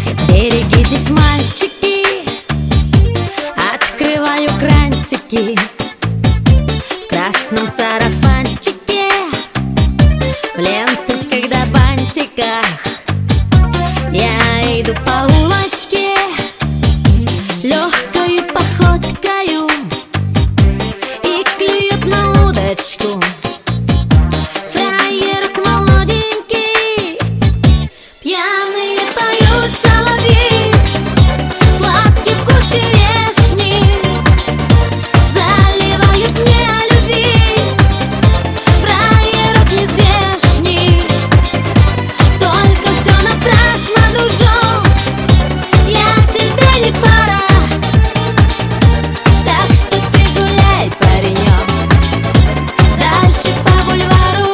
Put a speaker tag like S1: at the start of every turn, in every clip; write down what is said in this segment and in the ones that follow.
S1: Берегитесь, мальчики, открываю крантики в красном сарафанчике, в ленточках да бантиках. Я иду по улочке легкою походкою и клюет на удочку фраерок молоденький. Пьяные поют соловьи, сладкий вкус черешни заливают мне о любви фраерок нездешний. Только все напрасно, дружок, я тебе не пара. Так что ты гуляй, паренек, дальше по бульвару.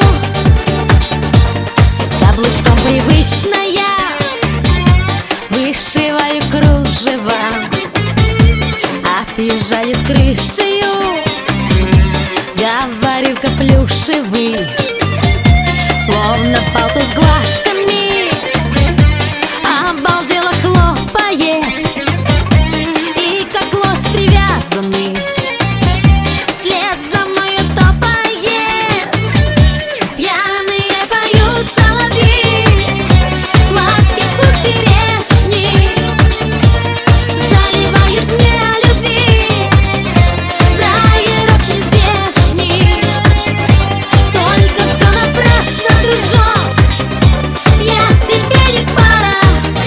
S1: Каблучком привычно я вышиваю кружево, отъезжает крышею говорилка плюшевый, словно палтус глазками обалдело хлопает, и как лось привязанный вслед за мною топает. Пьяные поют соловьи, сладкий вкус черешни заливает мне о любви фраерок нездешний. Только все напрасно, дружок, я тебе не пара.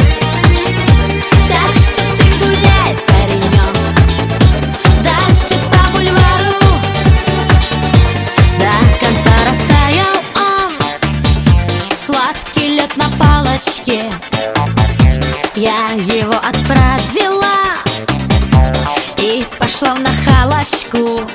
S1: Так что ты гуляй, паренек, дальше по бульвару. До конца растаял он, сладкий лед на палочке. Я его отправила и пошла в нахалочку.